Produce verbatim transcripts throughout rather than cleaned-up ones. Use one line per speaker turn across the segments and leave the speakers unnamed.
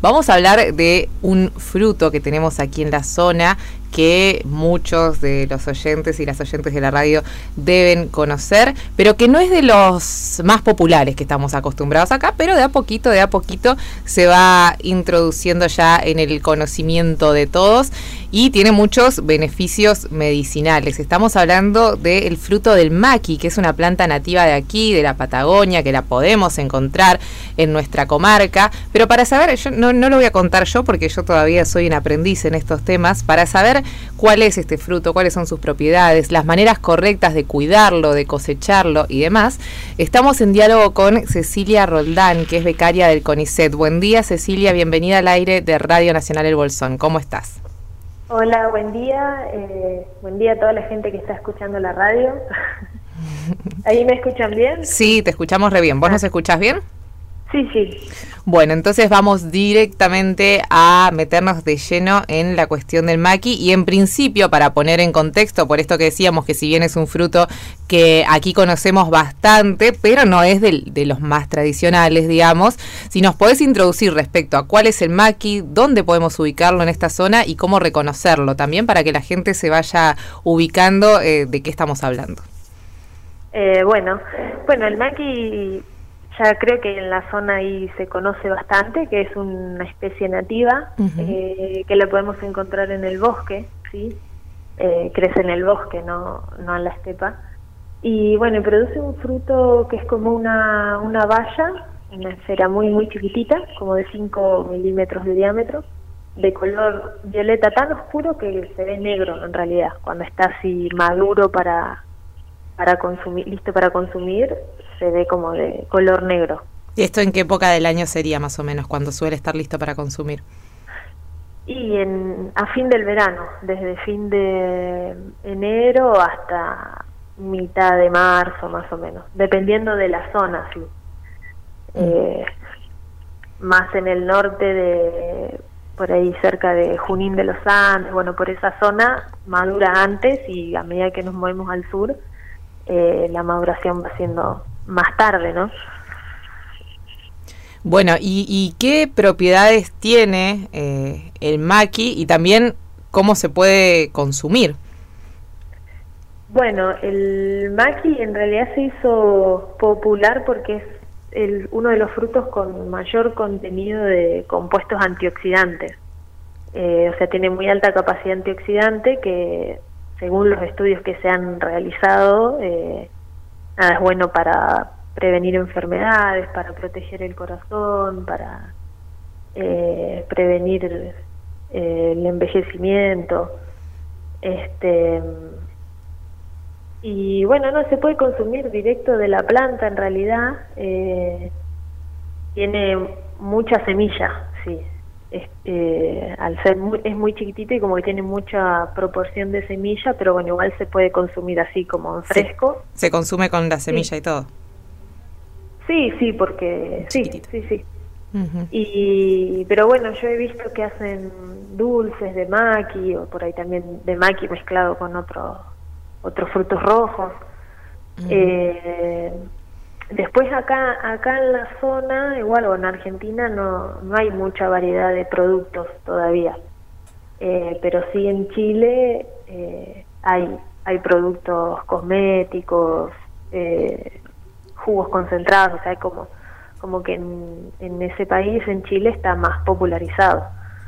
Vamos a hablar de un fruto que tenemos aquí en la zona que muchos de los oyentes y las oyentes de la radio deben conocer, pero que no es de los más populares que estamos acostumbrados acá, pero de a poquito, de a poquito se va introduciendo ya en el conocimiento de todos y tiene muchos beneficios medicinales. Estamos hablando del fruto del maqui, que es una planta nativa de aquí, de la Patagonia, que la podemos encontrar en nuestra comarca, pero para saber, yo no, no lo voy a contar yo porque yo todavía soy un aprendiz en estos temas, para saber cuál es este fruto, cuáles son sus propiedades, las maneras correctas de cuidarlo, de cosecharlo y demás, estamos en diálogo con Cecilia Roldán, que es becaria del CONICET. Buen día, Cecilia, bienvenida al aire de Radio Nacional El Bolsón. ¿Cómo estás?
Hola, buen día. Eh, buen día a toda la gente que está escuchando la radio. ¿Ahí me escuchan bien?
Sí, te escuchamos re bien. ¿Vos ah. nos escuchás bien?
Sí, sí.
Bueno, entonces vamos directamente a meternos de lleno en la cuestión del maqui y en principio, para poner en contexto, por esto que decíamos que si bien es un fruto que aquí conocemos bastante, pero no es de, de los más tradicionales, digamos, si nos podés introducir respecto a cuál es el maqui, dónde podemos ubicarlo en esta zona y cómo reconocerlo, también para que la gente se vaya ubicando eh, de qué estamos hablando.
Eh, bueno, bueno, el maqui ya creo que en la zona ahí se conoce bastante, que es una especie nativa, uh-huh. eh, que la podemos encontrar en el bosque, ¿sí? Eh, crece en el bosque, no, no en la estepa. Y bueno, produce un fruto que es como una, una baya, una esfera muy, muy chiquitita, como de cinco milímetros de diámetro, de color violeta tan oscuro que se ve negro en realidad, cuando está así maduro para, para consumir, listo para consumir, se ve como de color negro.
¿Y esto en qué época del año sería más o menos, cuando suele estar listo para consumir?
Y en, a fin del verano, desde fin de enero hasta mitad de marzo más o menos, dependiendo de la zona, sí. Mm. Eh, más en el norte, de por ahí cerca de Junín de los Andes, bueno, por esa zona madura antes y a medida que nos movemos al sur, eh, la maduración va siendo más tarde, ¿no?
Bueno, ¿y, y qué propiedades tiene eh, el maqui y también cómo se puede consumir?
Bueno, el maqui en realidad se hizo popular porque es el, uno de los frutos con mayor contenido de compuestos antioxidantes. Eh, o sea, tiene muy alta capacidad antioxidante que, según los estudios que se han realizado, eh, nada, es bueno para prevenir enfermedades, para proteger el corazón, para eh, prevenir eh, el envejecimiento. Este y bueno, no se puede consumir directo de la planta en realidad. Eh, tiene mucha semilla, sí. Es, eh, al ser muy, es muy chiquitito y como que tiene mucha proporción de semilla, pero bueno, igual se puede consumir así como en fresco.
Sí, se consume con la semilla
sí.
y todo.
Sí, sí, porque sí,
Chiquitito.
sí, sí.
Uh-huh.
Y pero bueno, yo he visto que hacen dulces de maqui o por ahí también de maqui mezclado con otros otros frutos rojos. Uh-huh. Eh, Después acá acá en la zona, igual o en Argentina, no no hay mucha variedad de productos todavía, eh, pero sí en Chile eh, hay hay productos cosméticos, eh, jugos concentrados, o sea, hay como como que en, en ese país, en Chile, está más popularizado.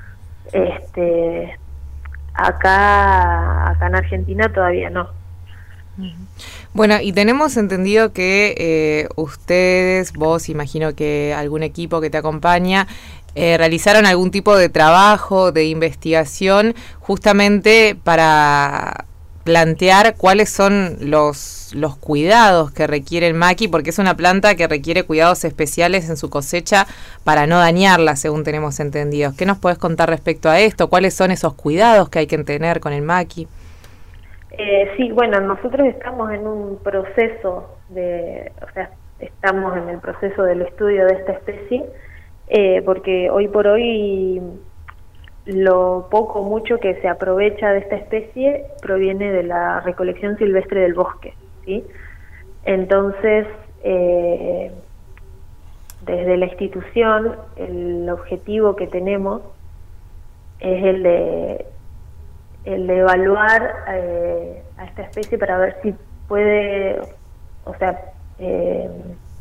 Este acá acá en Argentina todavía no.
Bueno, y tenemos entendido que eh, ustedes, vos, imagino que algún equipo que te acompaña, eh, realizaron algún tipo de trabajo, de investigación, justamente para plantear cuáles son los, los cuidados que requiere el maqui, porque es una planta que requiere cuidados especiales en su cosecha para no dañarla, según tenemos entendido. ¿Qué nos podés contar respecto a esto? ¿Cuáles son esos cuidados que hay que tener con el maqui?
Eh, sí, bueno, nosotros estamos en un proceso de, o sea, estamos en el proceso del estudio de esta especie, eh, porque hoy por hoy lo poco o mucho que se aprovecha de esta especie proviene de la recolección silvestre del bosque, ¿sí? Entonces, eh, desde la institución el objetivo que tenemos es el de el de evaluar eh, a esta especie para ver si puede, o sea, eh,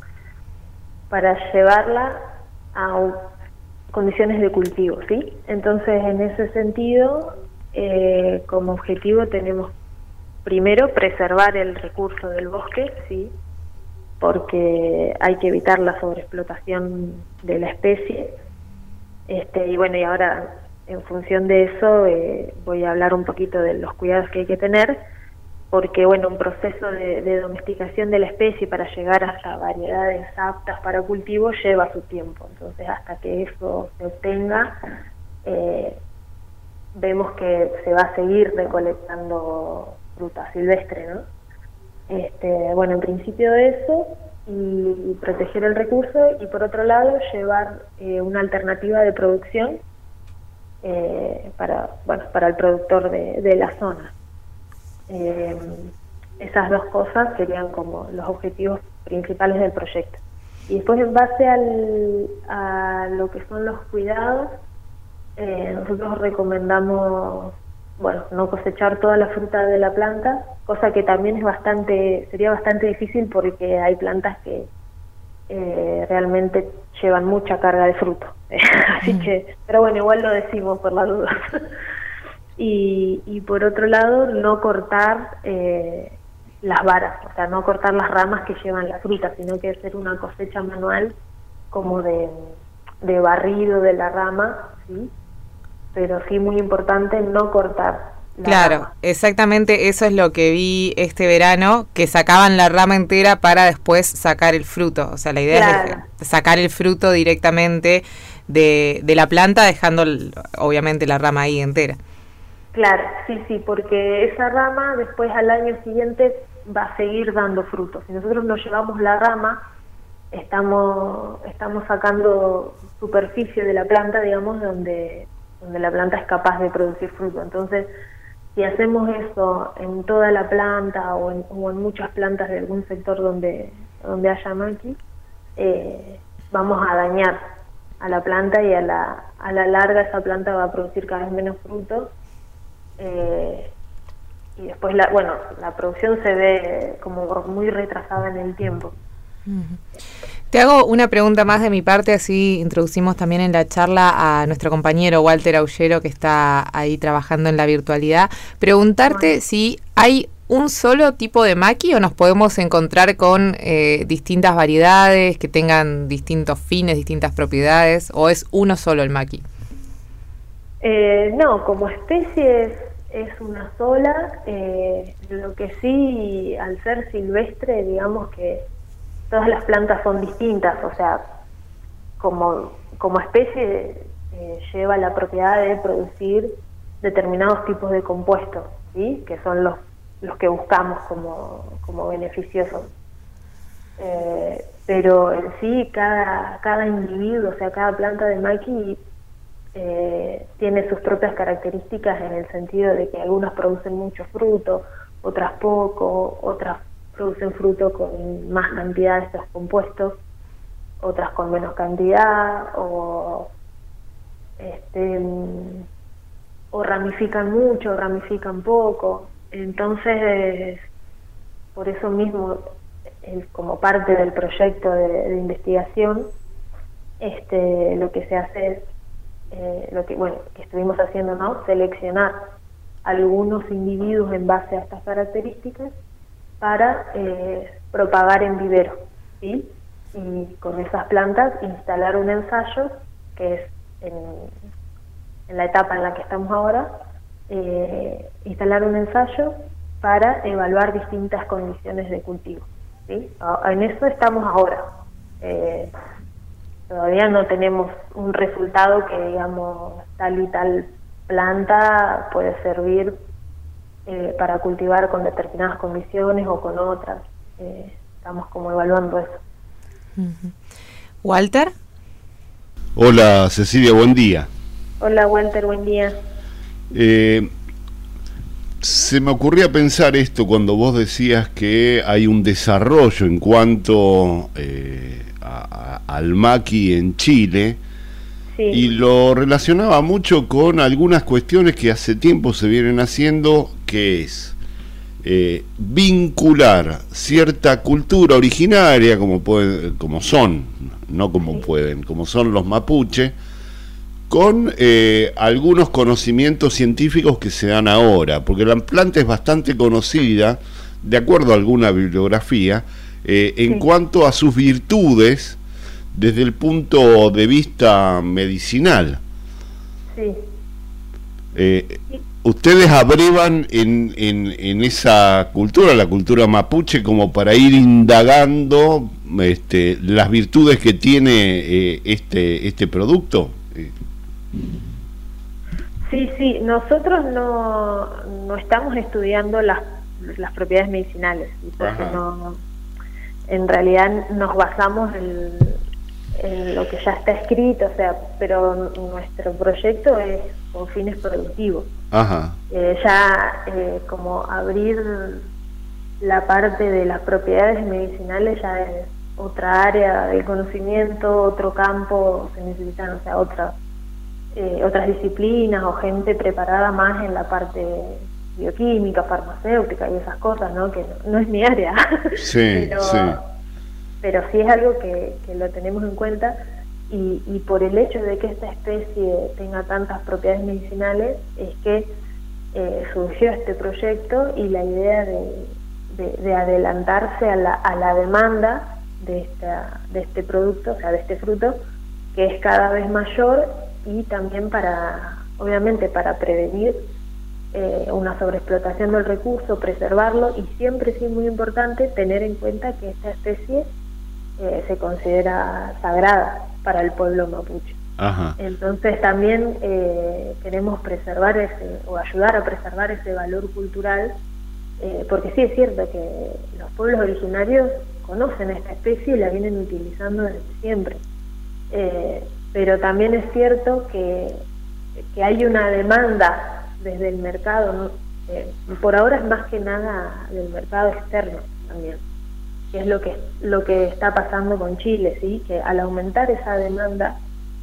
para llevarla a condiciones de cultivo, ¿sí? Entonces, en ese sentido, eh, como objetivo tenemos primero preservar el recurso del bosque, ¿sí? Porque hay que evitar la sobreexplotación de la especie. Este, y bueno, y ahora en función de eso eh, voy a hablar un poquito de los cuidados que hay que tener, porque bueno, un proceso de, de domesticación de la especie para llegar hasta variedades aptas para cultivo lleva su tiempo. Entonces, hasta que eso se obtenga, eh, vemos que se va a seguir recolectando fruta silvestre, ¿no? Este, bueno, en principio eso, y, y proteger el recurso, y por otro lado llevar eh, una alternativa de producción eh, para, bueno, para el productor de, de la zona. Eh, esas dos cosas serían como los objetivos principales del proyecto. Y después, en base al, a lo que son los cuidados, eh, nosotros recomendamos, bueno, no cosechar toda la fruta de la planta, cosa que también es bastante, sería bastante difícil porque hay plantas que eh, realmente llevan mucha carga de fruto. Así mm. que, pero bueno, igual lo decimos por las dudas. y, y por otro lado, no cortar eh, las varas, o sea, no cortar las ramas que llevan la fruta, sino que hacer una cosecha manual como de, de barrido de la rama, ¿sí? Pero sí, muy importante no cortar la
Claro,
rama.
Exactamente eso es lo que vi este verano, que sacaban la rama entera para después sacar el fruto. O sea, la idea claro. es de sacar el fruto directamente de, de la planta, dejando el, obviamente la rama ahí entera.
Claro, sí, sí, porque esa rama después al año siguiente va a seguir dando frutos. Si nosotros nos llevamos la rama, estamos, estamos sacando superficie de la planta, digamos, donde... donde la planta es capaz de producir fruto. Entonces, si hacemos eso en toda la planta o en, o en muchas plantas de algún sector donde, donde haya maqui, eh, vamos a dañar a la planta, y a la, a la larga esa planta va a producir cada vez menos fruto, eh, y después, la, bueno, la producción se ve como muy retrasada en el tiempo.
Uh-huh. Te hago una pregunta más de mi parte, así introducimos también en la charla a nuestro compañero Walter Aullero, que está ahí trabajando en la virtualidad. Preguntarte bueno. si hay un solo tipo de maqui o nos podemos encontrar con eh, distintas variedades que tengan distintos fines, distintas propiedades, o es uno solo el maqui.
Eh, no, como especie es, es una sola, eh, lo que sí, al ser silvestre, digamos que todas las plantas son distintas, o sea, como, como especie eh, lleva la propiedad de producir determinados tipos de compuestos, ¿sí? Que son los, los que buscamos como, como beneficiosos. Eh, pero en sí, cada, cada individuo, o sea, cada planta de maqui eh, tiene sus propias características, en el sentido de que algunas producen mucho fruto, otras poco, otras producen fruto con más cantidad de estos compuestos, otras con menos cantidad, o este o ramifican mucho, o ramifican poco. Entonces, por eso mismo, el, como parte del proyecto de, de investigación, este lo que se hace es eh, lo que bueno que estuvimos haciendo, ¿no? Seleccionar algunos individuos en base a estas características para eh, propagar en vivero, ¿sí? Y con esas plantas instalar un ensayo, que es en, en la etapa en la que estamos ahora, eh, instalar un ensayo para evaluar distintas condiciones de cultivo, ¿sí? En eso estamos ahora. Eh, todavía no tenemos un resultado que, digamos, tal y tal planta puede servir Eh, para cultivar con determinadas condiciones o con otras. Eh, estamos como evaluando eso.
Uh-huh. ¿Walter?
Hola Cecilia, buen día.
Hola Walter, buen día.
Eh, se me ocurría pensar esto cuando vos decías que hay un desarrollo en cuanto eh, a, a, al maqui en Chile,
sí.
Y lo relacionaba mucho con algunas cuestiones que hace tiempo se vienen haciendo, que es eh, vincular cierta cultura originaria, como pueden, como son, no como sí. pueden, como son los mapuche, con eh, algunos conocimientos científicos que se dan ahora, porque la planta es bastante conocida, de acuerdo a alguna bibliografía, eh, en sí. cuanto a sus virtudes desde el punto de vista medicinal.
Sí.
Eh, sí. Ustedes abrevan en, en, en esa cultura, la cultura mapuche, como para ir indagando este, las virtudes que tiene eh, este, este producto.
Sí, sí, nosotros no, no estamos estudiando las, las propiedades medicinales, porque no, en realidad nos basamos en, en lo que ya está escrito, o sea, pero nuestro proyecto es con fines productivos.
Ajá.
Eh, ya eh, como abrir la parte de las propiedades medicinales ya es otra área del conocimiento, otro campo, se necesitan, o sea, otra, eh, otras disciplinas o gente preparada más en la parte bioquímica, farmacéutica y esas cosas, ¿no? Que no, no es mi área.
Sí,
pero,
sí.
Pero sí es algo que, que lo tenemos en cuenta y, y por el hecho de que esta especie tenga tantas propiedades medicinales es que eh, surgió este proyecto y la idea de, de, de adelantarse a la, a la demanda de esta de este producto, o sea, de este fruto, que es cada vez mayor, y también para, obviamente, para prevenir eh, una sobreexplotación del recurso, preservarlo, y siempre sí muy importante tener en cuenta que esta especie eh, se considera sagrada para el pueblo mapuche.
Ajá.
Entonces también eh, queremos preservar ese, o ayudar a preservar ese valor cultural, eh, porque sí es cierto que los pueblos originarios conocen esta especie y la vienen utilizando desde siempre, eh, pero también es cierto que, que hay una demanda desde el mercado, ¿no? Eh, por ahora es más que nada del mercado externo también, que es lo que lo que está pasando con Chile, sí, que al aumentar esa demanda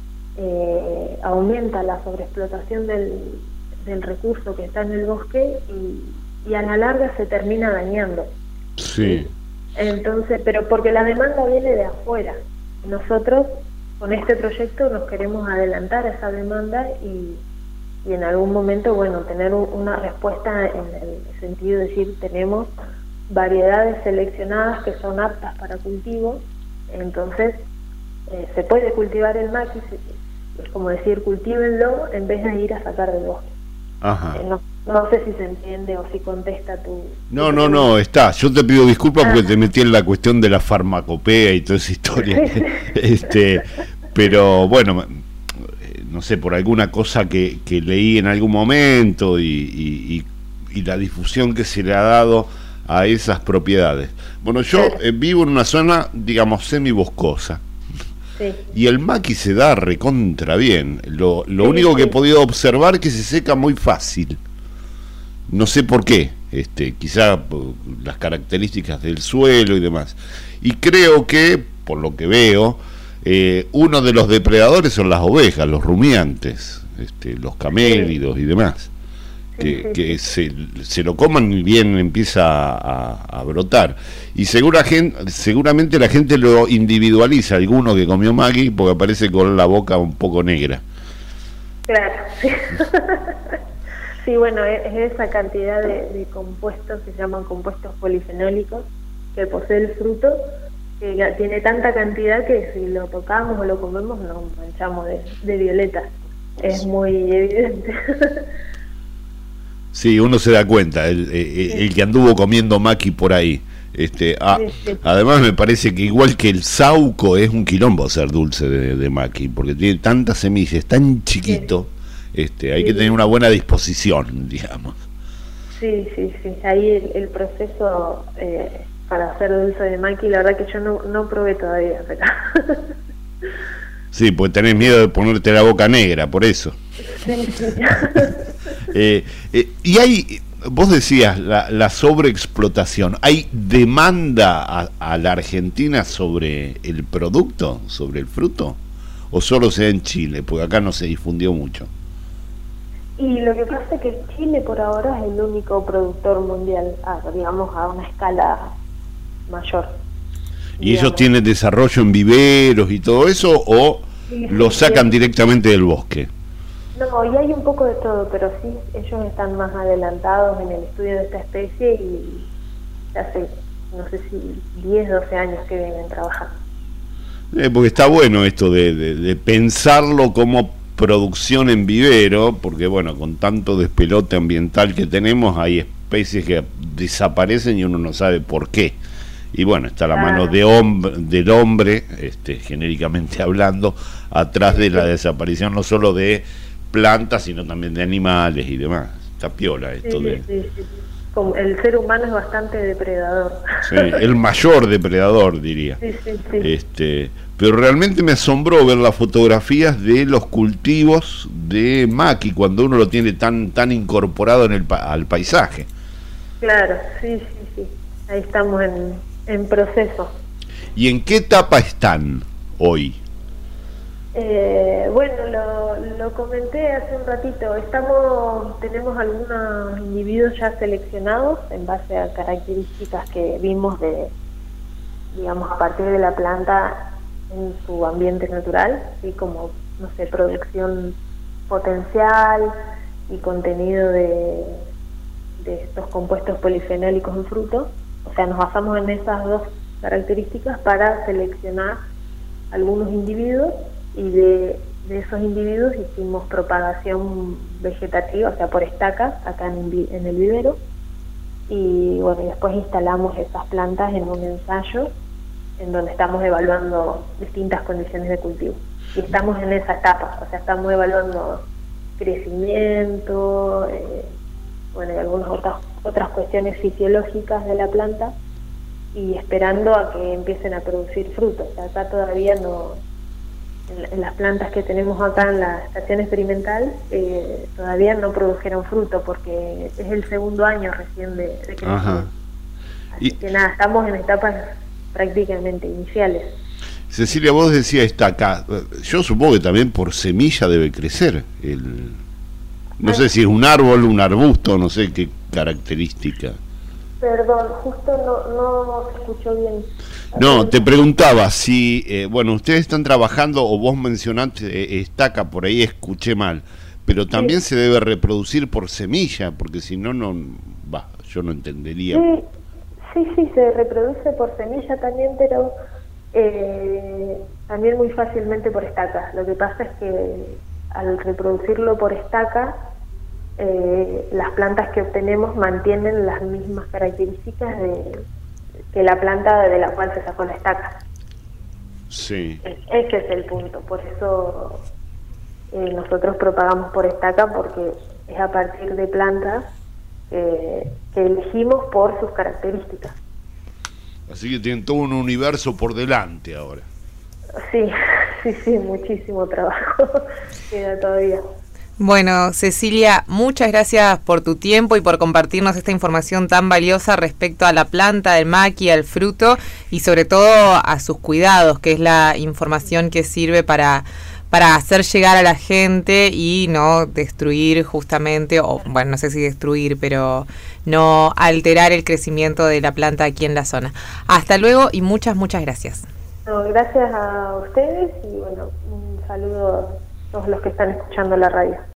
eh, aumenta la sobreexplotación del, del recurso que está en el bosque y, y a la larga se termina dañando.
Sí.
¿sí? Entonces, pero porque la demanda viene de afuera. Nosotros con este proyecto nos queremos adelantar a esa demanda y, y en algún momento, bueno, tener un, una respuesta en el sentido de decir, tenemos variedades seleccionadas que son aptas para cultivo, entonces eh, se puede cultivar el maqui, es como decir, cultívenlo en vez de ir a sacar del bosque.
Ajá.
Eh, no, no sé si se entiende o si contesta tu...
No,
tu
no, no, está. Yo te pido disculpas porque te metí en la cuestión de la farmacopea y toda esa historia. este, pero bueno, no sé, por alguna cosa que, que leí en algún momento y, y, y, y la difusión que se le ha dado a esas propiedades. Bueno, yo eh, vivo en una zona, digamos, semiboscosa.
Sí.
Y el maqui se da recontra bien. Lo, lo
sí,
único
sí.
que he podido observar es que se seca muy fácil. No sé por qué, este, quizá por las características del suelo y demás. Y creo que, por lo que veo, eh, uno de los depredadores son las ovejas, los rumiantes, este, los camélidos y demás. Que, que se, se lo coman y bien empieza a, a brotar. Y segura gente, seguramente la gente lo individualiza, alguno que comió maqui, porque aparece con la boca un poco negra.
Claro, sí. Sí, bueno, es, es esa cantidad de, de compuestos, se llaman compuestos polifenólicos, que posee el fruto, que tiene tanta cantidad que si lo tocamos o lo comemos nos manchamos de, de violeta. Es muy evidente.
Sí, uno se da cuenta, el, el, el que anduvo comiendo maqui por ahí. Este, ah, sí, sí. Además me parece que igual que el sauco es un quilombo hacer dulce de, de maqui, porque tiene tantas semillas, es tan chiquito, sí. este, hay sí. que tener una buena disposición, digamos.
Sí, sí, sí, ahí el, el proceso eh, para hacer dulce de maqui, la verdad que yo no, no probé todavía, pero...
Sí, pues tenés miedo de ponerte la boca negra, por eso.
Sí, sí.
eh, eh, y hay, vos decías la, la sobreexplotación. ¿Hay demanda a, a la Argentina sobre el producto, sobre el fruto? ¿O solo se da en Chile? Porque acá no se difundió mucho.
Y lo que pasa es que Chile por ahora es el único productor mundial, ah, digamos, a una escala mayor.
¿Y digamos, ellos tienen desarrollo en viveros y todo eso, o sí, lo sí, sacan sí. directamente del bosque?
No, y hay un poco de todo, pero sí, ellos están más adelantados en el estudio de esta especie y hace, no sé si diez, doce años que vienen trabajando.
Eh, porque está bueno esto de, de, de pensarlo como producción en vivero, porque bueno, con tanto despelote ambiental que tenemos, hay especies que desaparecen y uno no sabe por qué. Y bueno, está la ah. mano de hombre, del hombre, este, genéricamente hablando, atrás de la desaparición no solo de plantas, sino también de animales y demás. Está piola esto
sí,
de...
Sí, sí, sí. Como el ser humano es bastante depredador.
Sí, el mayor depredador, diría.
Sí, sí, sí.
Este, pero realmente me asombró ver las fotografías de los cultivos de maqui cuando uno lo tiene tan tan incorporado en el pa al paisaje.
Claro, sí, sí, sí. Ahí estamos en, en proceso.
¿Y en qué etapa están hoy?
Eh, bueno, lo, lo comenté hace un ratito. Estamos, tenemos algunos individuos ya seleccionados en base a características que vimos de, digamos, a partir de la planta en su ambiente natural, y como, no sé, producción potencial y contenido de, de estos compuestos polifenólicos en fruto. O sea, nos basamos en esas dos características para seleccionar algunos individuos. Y de, de esos individuos hicimos propagación vegetativa, o sea, por estacas, acá en el, en el vivero, y bueno, y después instalamos esas plantas en un ensayo en donde estamos evaluando distintas condiciones de cultivo. Y estamos en esa etapa, o sea, estamos evaluando crecimiento, eh, bueno, y algunas otras, otras cuestiones fisiológicas de la planta, y esperando a que empiecen a producir frutos. O sea, acá todavía no... En, en las plantas que tenemos acá en la estación experimental eh, todavía no produjeron fruto porque es el segundo año recién de, de crecimiento. Ajá. Así y, que nada, estamos en etapas prácticamente iniciales.
Cecilia, vos decías estaca, yo supongo que también por semilla debe crecer el, no Ay. sé si es un árbol, un arbusto, no sé qué característica.
Perdón, justo no, no se escuchó bien.
No, te preguntaba si, eh, bueno, ustedes están trabajando, o vos mencionaste eh, estaca, por ahí escuché mal, pero también sí. se debe reproducir por semilla, porque si no, no, va, yo no entendería.
Sí, sí, sí, se reproduce por semilla también, pero eh, también muy fácilmente por estaca. Lo que pasa es que al reproducirlo por estaca, eh, las plantas que obtenemos mantienen las mismas características de que la planta de la cual se sacó la estaca.
Sí.
Ese es el punto, por eso eh, nosotros propagamos por estaca, porque es a partir de plantas eh, que elegimos por sus características.
Así que tienen todo un universo por delante ahora.
Sí, sí, sí, muchísimo trabajo queda todavía.
Bueno, Cecilia, muchas gracias por tu tiempo y por compartirnos esta información tan valiosa respecto a la planta del maqui, al fruto y sobre todo a sus cuidados, que es la información que sirve para, para hacer llegar a la gente y no destruir justamente, o bueno, no sé si destruir, pero no alterar el crecimiento de la planta aquí en la zona. Hasta luego y muchas, muchas gracias.
No, gracias a ustedes y bueno, un saludo a todos los que están escuchando la radio.